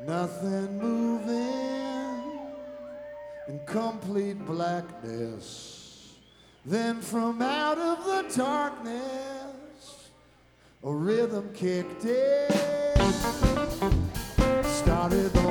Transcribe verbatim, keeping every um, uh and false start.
Nothing moving in complete blackness. Then from out of the darkness, a rhythm kicked in. Started the